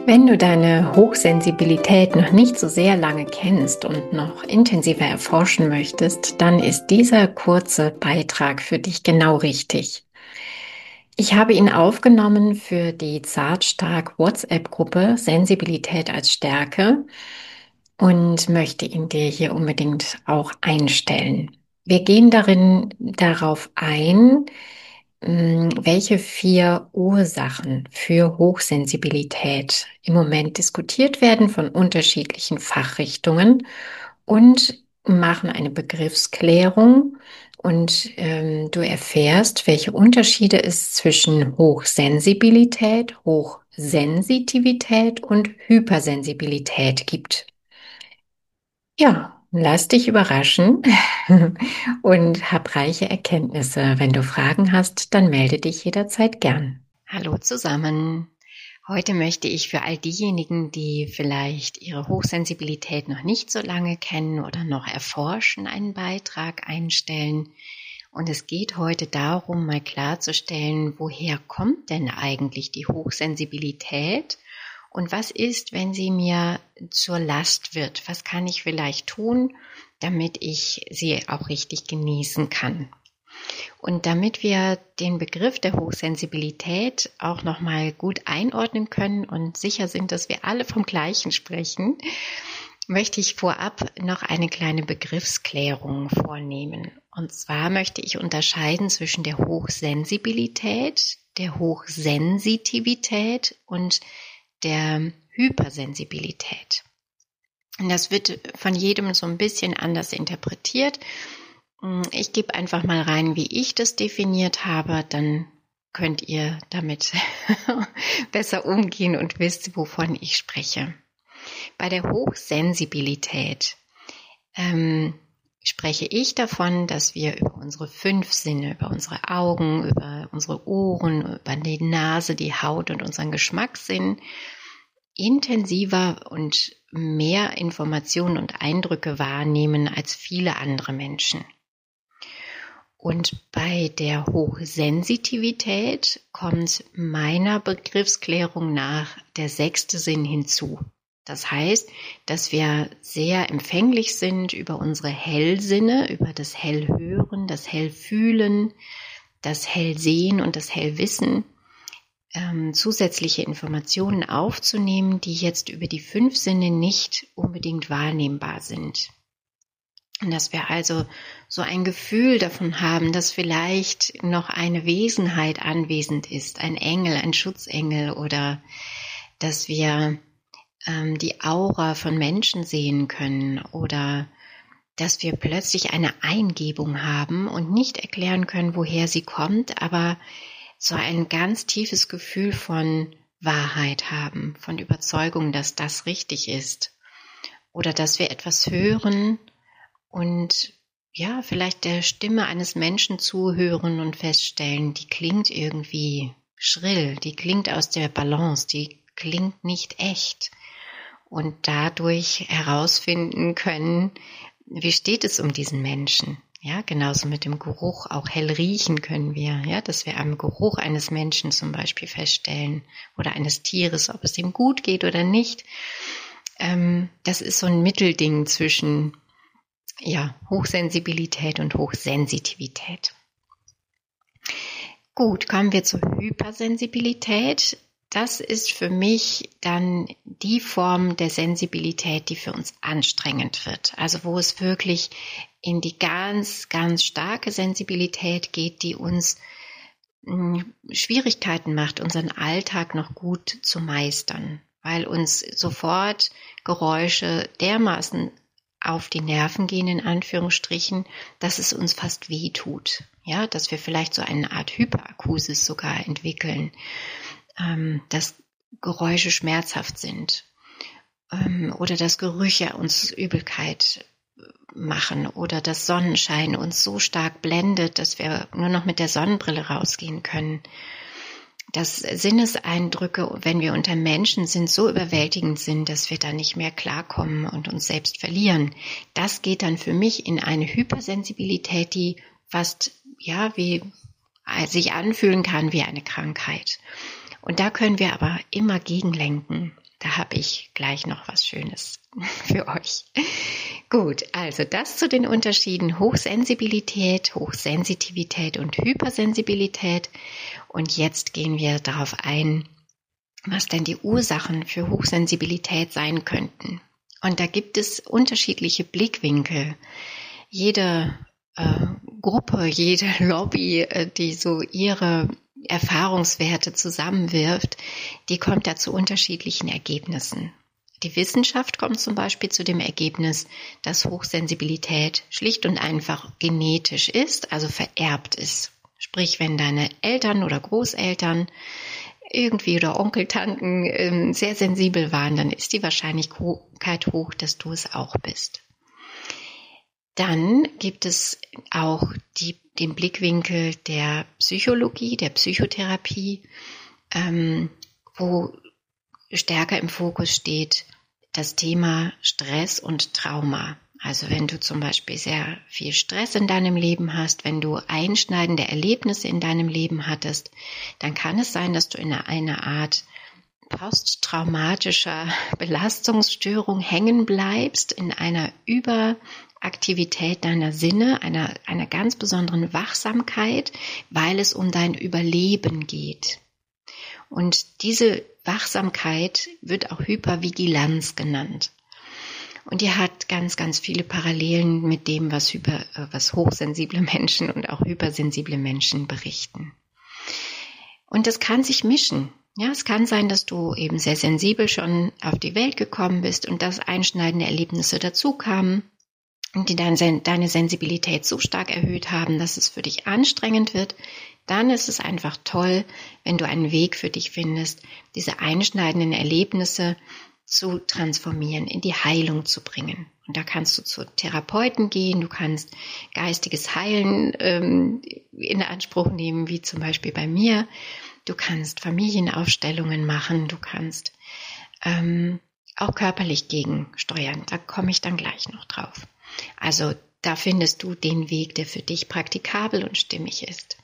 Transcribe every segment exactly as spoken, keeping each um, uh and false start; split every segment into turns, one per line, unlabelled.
Wenn du deine Hochsensibilität noch nicht so sehr lange kennst und noch intensiver erforschen möchtest, dann ist dieser kurze Beitrag für dich genau richtig. Ich habe ihn aufgenommen für die Zartstark WhatsApp-Gruppe Sensibilität als Stärke und möchte ihn dir hier unbedingt auch einstellen. Wir gehen darin darauf ein, welche vier Ursachen für Hochsensibilität im Moment diskutiert werden von unterschiedlichen Fachrichtungen und machen eine Begriffsklärung und ähm, du erfährst, welche Unterschiede es zwischen Hochsensibilität, Hochsensitivität und Hypersensibilität gibt. Ja, lass dich überraschen und hab reiche Erkenntnisse. Wenn du Fragen hast, dann melde dich jederzeit gern. Hallo zusammen. Heute möchte ich für all diejenigen, die vielleicht ihre Hochsensibilität noch nicht so lange kennen oder noch erforschen, einen Beitrag einstellen. Und es geht heute darum, mal klarzustellen, woher kommt denn eigentlich die Hochsensibilität? Und was ist, wenn sie mir zur Last wird? Was kann ich vielleicht tun, damit ich sie auch richtig genießen kann? Und damit wir den Begriff der Hochsensibilität auch nochmal gut einordnen können und sicher sind, dass wir alle vom Gleichen sprechen, möchte ich vorab noch eine kleine Begriffsklärung vornehmen. Und zwar möchte ich unterscheiden zwischen der Hochsensibilität, der Hochsensitivität und der Hypersensibilität. Und das wird von jedem so ein bisschen anders interpretiert. Ich gebe einfach mal rein, wie ich das definiert habe, dann könnt ihr damit besser umgehen und wisst, wovon ich spreche. Bei der Hochsensibilität ähm, spreche ich davon, dass wir über unsere fünf Sinne, über unsere Augen, über unsere Ohren, über die Nase, die Haut und unseren Geschmackssinn intensiver und mehr Informationen und Eindrücke wahrnehmen als viele andere Menschen. Und bei der Hochsensitivität kommt meiner Begriffsklärung nach der sechste Sinn hinzu. Das heißt, dass wir sehr empfänglich sind über unsere Hellsinne, über das Hellhören, das Hellfühlen, das Hellsehen und das Hellwissen, ähm, zusätzliche Informationen aufzunehmen, die jetzt über die fünf Sinne nicht unbedingt wahrnehmbar sind. Und dass wir also so ein Gefühl davon haben, dass vielleicht noch eine Wesenheit anwesend ist, ein Engel, ein Schutzengel, oder dass wir ähm, die Aura von Menschen sehen können, oder dass wir plötzlich eine Eingebung haben und nicht erklären können, woher sie kommt, aber so ein ganz tiefes Gefühl von Wahrheit haben, von Überzeugung, dass das richtig ist, oder dass wir etwas hören und ja, vielleicht der Stimme eines Menschen zuhören und feststellen, die klingt irgendwie schrill, die klingt aus der Balance, die klingt nicht echt. Und dadurch herausfinden können, wie steht es um diesen Menschen. Ja, genauso mit dem Geruch, auch hell riechen können wir, ja, dass wir am Geruch eines Menschen zum Beispiel feststellen oder eines Tieres, ob es ihm gut geht oder nicht. Ähm, das ist so ein Mittelding zwischen ja, Hochsensibilität und Hochsensitivität. Gut, kommen wir zur Hypersensibilität. Das ist für mich dann die Form der Sensibilität, die für uns anstrengend wird. Also wo es wirklich in die ganz, ganz starke Sensibilität geht, die uns mh, Schwierigkeiten macht, unseren Alltag noch gut zu meistern, weil uns sofort Geräusche dermaßen auf die Nerven gehen, in Anführungsstrichen, dass es uns fast weh tut. Ja, dass wir vielleicht so eine Art Hyperakusis sogar entwickeln, ähm, dass Geräusche schmerzhaft sind, ähm, oder dass Gerüche uns Übelkeit machen, oder dass Sonnenschein uns so stark blendet, dass wir nur noch mit der Sonnenbrille rausgehen können. Dass Sinneseindrücke, wenn wir unter Menschen sind, so überwältigend sind, dass wir da nicht mehr klarkommen und uns selbst verlieren. Das geht dann für mich in eine Hypersensibilität, die fast ja wie sich anfühlen kann wie eine Krankheit. Und da können wir aber immer gegenlenken. Da habe ich gleich noch was Schönes für euch. Gut, also das zu den Unterschieden Hochsensibilität, Hochsensitivität und Hypersensibilität. Und jetzt gehen wir darauf ein, was denn die Ursachen für Hochsensibilität sein könnten. Und da gibt es unterschiedliche Blickwinkel. Jede äh, Gruppe, jede Lobby, äh, die so ihre Erfahrungswerte zusammenwirft, die kommt da zu unterschiedlichen Ergebnissen. Die Wissenschaft kommt zum Beispiel zu dem Ergebnis, dass Hochsensibilität schlicht und einfach genetisch ist, also vererbt ist. Sprich, wenn deine Eltern oder Großeltern irgendwie oder Onkel, Tanten ähm, sehr sensibel waren, dann ist die Wahrscheinlichkeit hoch, dass du es auch bist. Dann gibt es auch die, den Blickwinkel der Psychologie, der Psychotherapie, ähm, wo stärker im Fokus steht das Thema Stress und Trauma. Also wenn du zum Beispiel sehr viel Stress in deinem Leben hast, wenn du einschneidende Erlebnisse in deinem Leben hattest, dann kann es sein, dass du in einer Art posttraumatischer Belastungsstörung hängen bleibst, in einer Überaktivität deiner Sinne, einer, einer ganz besonderen Wachsamkeit, weil es um dein Überleben geht. Und diese Wachsamkeit wird auch Hypervigilanz genannt. Und die hat ganz, ganz viele Parallelen mit dem, was, hyper, was hochsensible Menschen und auch hypersensible Menschen berichten. Und das kann sich mischen. Ja, es kann sein, dass du eben sehr sensibel schon auf die Welt gekommen bist und dass einschneidende Erlebnisse dazu kamen und die dein, deine Sensibilität so stark erhöht haben, dass es für dich anstrengend wird. Dann ist es einfach toll, wenn du einen Weg für dich findest, diese einschneidenden Erlebnisse zu transformieren, in die Heilung zu bringen. Und da kannst du zu Therapeuten gehen, du kannst geistiges Heilen ähm, in Anspruch nehmen, wie zum Beispiel bei mir. Du kannst Familienaufstellungen machen, du kannst ähm, auch körperlich gegensteuern. Da komme ich dann gleich noch drauf. Also da findest du den Weg, der für dich praktikabel und stimmig ist.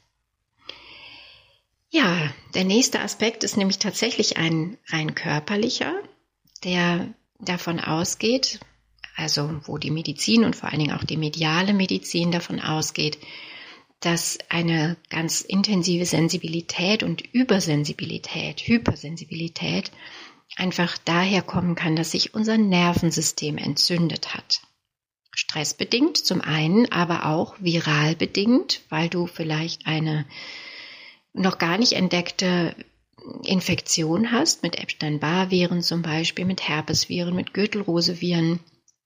Ja, der nächste Aspekt ist nämlich tatsächlich ein rein körperlicher, der davon ausgeht, also wo die Medizin und vor allen Dingen auch die mediale Medizin davon ausgeht, dass eine ganz intensive Sensibilität und Übersensibilität, Hypersensibilität einfach daher kommen kann, dass sich unser Nervensystem entzündet hat. Stressbedingt zum einen, aber auch viral bedingt, weil du vielleicht eine noch gar nicht entdeckte Infektion hast, mit Epstein-Barr-Viren zum Beispiel, mit Herpesviren, mit Gürtelrose-Viren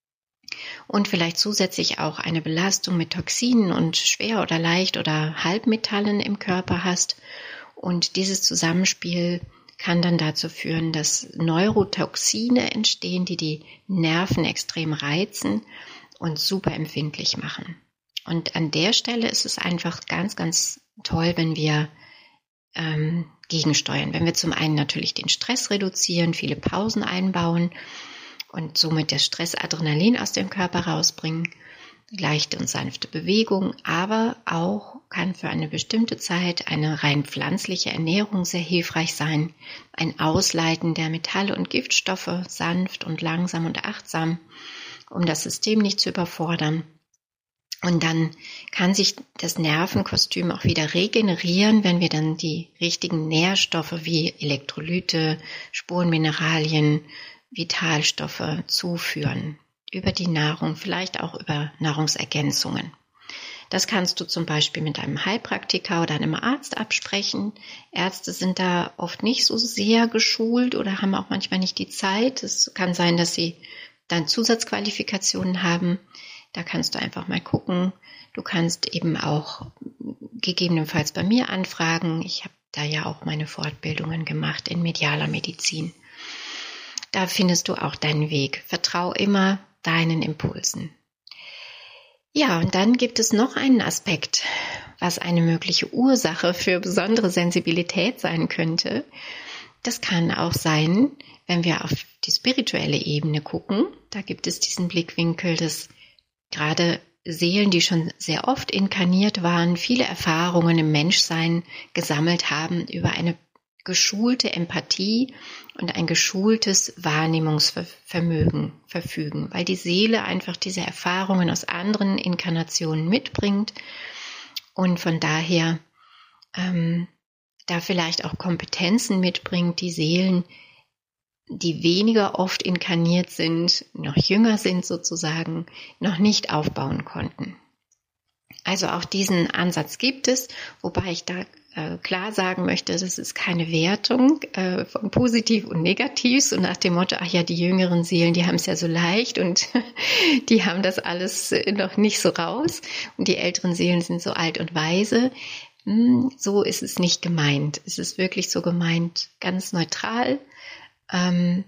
und vielleicht zusätzlich auch eine Belastung mit Toxinen und schwer oder leicht oder Halbmetallen im Körper hast. Und dieses Zusammenspiel kann dann dazu führen, dass Neurotoxine entstehen, die die Nerven extrem reizen und super empfindlich machen. Und an der Stelle ist es einfach ganz, ganz toll, wenn wir ähm, gegensteuern. Wenn wir zum einen natürlich den Stress reduzieren, viele Pausen einbauen und somit das Stressadrenalin aus dem Körper rausbringen, leichte und sanfte Bewegung, aber auch kann für eine bestimmte Zeit eine rein pflanzliche Ernährung sehr hilfreich sein, ein Ausleiten der Metalle und Giftstoffe sanft und langsam und achtsam, um das System nicht zu überfordern. Und dann kann sich das Nervenkostüm auch wieder regenerieren, wenn wir dann die richtigen Nährstoffe wie Elektrolyte, Spurenmineralien, Vitalstoffe zuführen. Über die Nahrung, vielleicht auch über Nahrungsergänzungen. Das kannst du zum Beispiel mit einem Heilpraktiker oder einem Arzt absprechen. Ärzte sind da oft nicht so sehr geschult oder haben auch manchmal nicht die Zeit. Es kann sein, dass sie dann Zusatzqualifikationen haben. Da kannst du einfach mal gucken. Du kannst eben auch gegebenenfalls bei mir anfragen. Ich habe da ja auch meine Fortbildungen gemacht in medialer Medizin. Da findest du auch deinen Weg. Vertrau immer deinen Impulsen. Ja, und dann gibt es noch einen Aspekt, was eine mögliche Ursache für besondere Sensibilität sein könnte. Das kann auch sein, wenn wir auf die spirituelle Ebene gucken. Da gibt es diesen Blickwinkel, dass gerade Seelen, die schon sehr oft inkarniert waren, viele Erfahrungen im Menschsein gesammelt haben über eine geschulte Empathie und ein geschultes Wahrnehmungsvermögen verfügen, weil die Seele einfach diese Erfahrungen aus anderen Inkarnationen mitbringt und von daher ähm, da vielleicht auch Kompetenzen mitbringt, die Seelen, die weniger oft inkarniert sind, noch jünger sind sozusagen, noch nicht aufbauen konnten. Also auch diesen Ansatz gibt es, wobei ich da äh, klar sagen möchte, das ist keine Wertung äh, von positiv und negativ, so nach dem Motto, ach ja, die jüngeren Seelen, die haben es ja so leicht und die haben das alles noch nicht so raus und die älteren Seelen sind so alt und weise. Hm, so ist es nicht gemeint. Es ist wirklich so gemeint, ganz neutral. Ähm,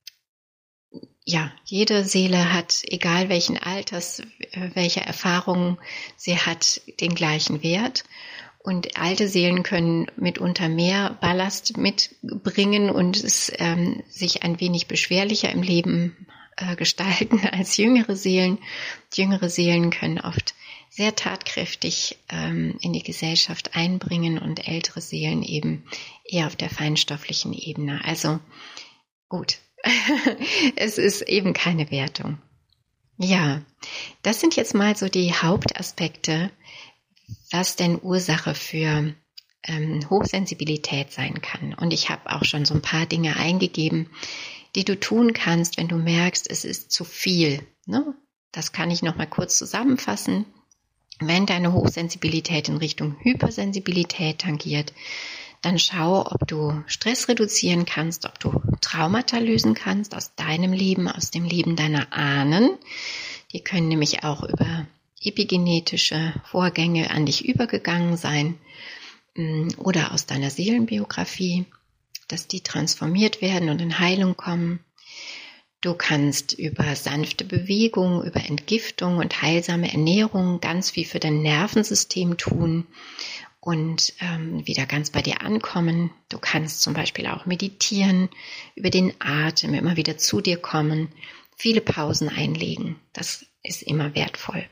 Ja, jede Seele hat, egal welchen Alters, welche Erfahrungen sie hat, den gleichen Wert. Und alte Seelen können mitunter mehr Ballast mitbringen und es ähm, sich ein wenig beschwerlicher im Leben äh, gestalten als jüngere Seelen. Jüngere Seelen können oft sehr tatkräftig ähm, in die Gesellschaft einbringen und ältere Seelen eben eher auf der feinstofflichen Ebene. Also gut. Es ist eben keine Wertung. Ja, das sind jetzt mal so die Hauptaspekte, was denn Ursache für ähm, Hochsensibilität sein kann. Und ich habe auch schon so ein paar Dinge eingegeben, die du tun kannst, wenn du merkst, es ist zu viel. Ne? Das kann ich noch mal kurz zusammenfassen. Wenn deine Hochsensibilität in Richtung Hypersensibilität tangiert, dann schau, ob du Stress reduzieren kannst, ob du Traumata lösen kannst aus deinem Leben, aus dem Leben deiner Ahnen. Die können nämlich auch über epigenetische Vorgänge an dich übergegangen sein oder aus deiner Seelenbiografie, dass die transformiert werden und in Heilung kommen. Du kannst über sanfte Bewegung, über Entgiftung und heilsame Ernährung ganz viel für dein Nervensystem tun und ähm, wieder ganz bei dir ankommen. Du kannst zum Beispiel auch meditieren, über den Atem immer wieder zu dir kommen, viele Pausen einlegen. Das ist immer wertvoll.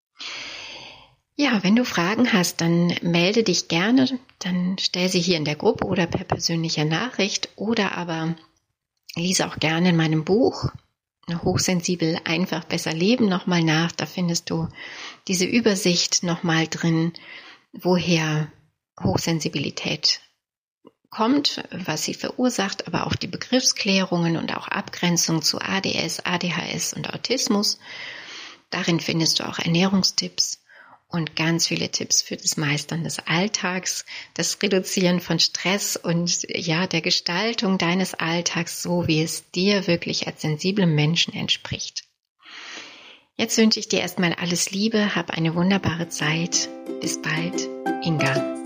Ja, wenn du Fragen hast, dann melde dich gerne. Dann stell sie hier in der Gruppe oder per persönlicher Nachricht oder aber lies auch gerne in meinem Buch Hochsensibel, einfach, besser leben nochmal nach. Da findest du diese Übersicht nochmal drin, woher Hochsensibilität kommt, was sie verursacht, aber auch die Begriffsklärungen und auch Abgrenzung zu A D S, A D H S und Autismus. Darin findest du auch Ernährungstipps und ganz viele Tipps für das Meistern des Alltags, das Reduzieren von Stress und ja, der Gestaltung deines Alltags, so wie es dir wirklich als sensiblem Menschen entspricht. Jetzt wünsche ich dir erstmal alles Liebe, hab eine wunderbare Zeit. Bis bald, Inga.